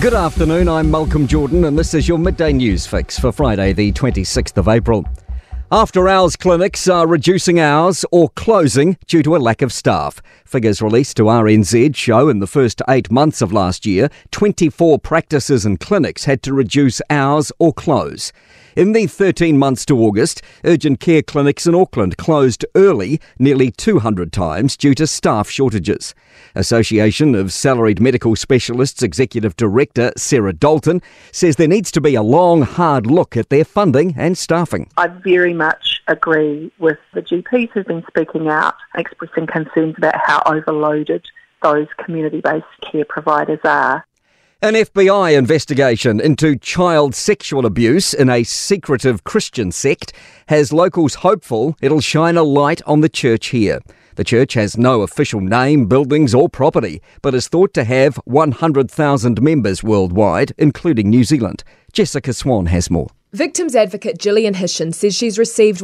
Good afternoon, I'm Malcolm Jordan and this is your midday news fix for Friday the 26th of April. After hours clinics are reducing hours or closing due to a lack of staff. Figures released to RNZ show in the first 8 months of last year, 24 practices and clinics had to reduce hours or close. In the 13 months to August, urgent care clinics in Auckland closed early nearly 200 times due to staff shortages. Association of Salaried Medical Specialists Executive Director Sarah Dalton says there needs to be a long, hard look at their funding and staffing. I very much agree with the GPs who've been speaking out, expressing concerns about how overloaded those community-based care providers are. An FBI investigation into child sexual abuse in a secretive Christian sect has locals hopeful it'll shine a light on the church here. The church has no official name, buildings or property, but is thought to have 100,000 members worldwide, including New Zealand. Jessica Swan has more. Victims advocate Gillian Hishin says she's received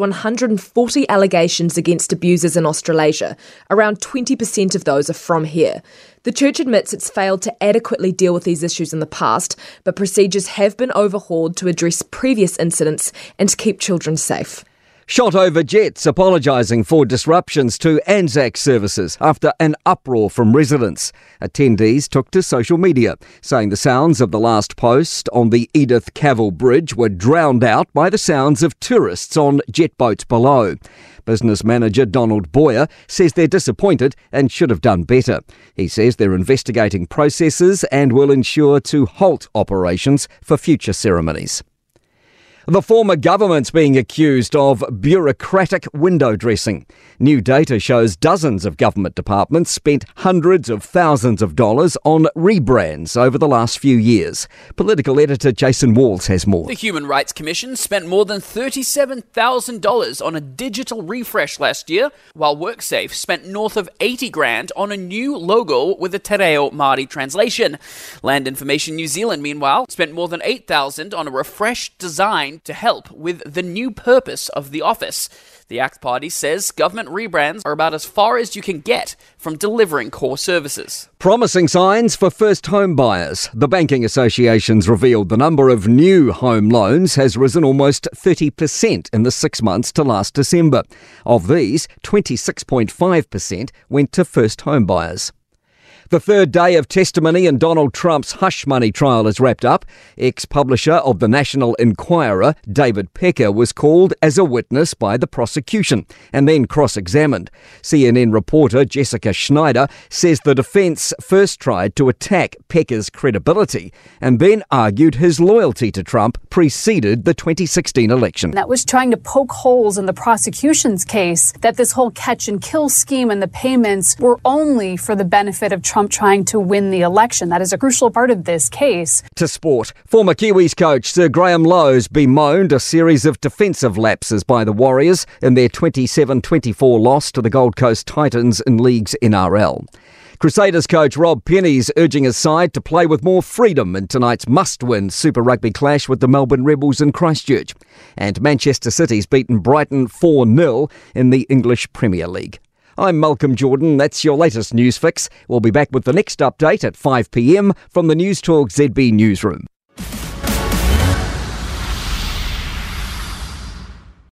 140 allegations against abusers in Australasia. Around 20% of those are from here. The church admits it's failed to adequately deal with these issues in the past, but procedures have been overhauled to address previous incidents and to keep children safe. Shot over jets apologising for disruptions to Anzac services after an uproar from residents. Attendees took to social media, saying the sounds of the last post on the Edith Cavell Bridge were drowned out by the sounds of tourists on jet boats below. Business manager Donald Boyer says they're disappointed and should have done better. He says they're investigating processes and will ensure to halt operations for future ceremonies. The former government's being accused of bureaucratic window dressing. New data shows dozens of government departments spent hundreds of thousands of dollars on rebrands over the last few years. Political editor Jason Walls has more. The Human Rights Commission spent more than $37,000 on a digital refresh last year, while WorkSafe spent north of $80,000 on a new logo with a Te Reo Māori translation. Land Information New Zealand, meanwhile, spent more than $8,000 on a refreshed design to help with the new purpose of the office. The ACT Party says government rebrands are about as far as you can get from delivering core services. Promising signs for first home buyers. The banking associations revealed the number of new home loans has risen almost 30% in the 6 months to last December. Of these, 26.5% went to first home buyers. The third day of testimony in Donald Trump's hush money trial is wrapped up. Ex-publisher of the National Enquirer, David Pecker, was called as a witness by the prosecution and then cross-examined. CNN reporter Jessica Schneider says the defence first tried to attack Pecker's credibility and then argued his loyalty to Trump preceded the 2016 election. That was trying to poke holes in the prosecution's case that this whole catch-and-kill scheme and the payments were only for the benefit of Trump trying to win the election. That is a crucial part of this case. To sport, former Kiwis coach Sir Graham Lowe's bemoaned a series of defensive lapses by the Warriors in their 27-24 loss to the Gold Coast Titans in League's NRL. Crusaders coach Rob Penny's urging his side to play with more freedom in tonight's must-win Super Rugby clash with the Melbourne Rebels in Christchurch. And Manchester City's beaten Brighton 4-0 in the English Premier League. I'm Malcolm Jordan. That's your latest news fix. We'll be back with the next update at 5 p.m. from the News Talk ZB newsroom.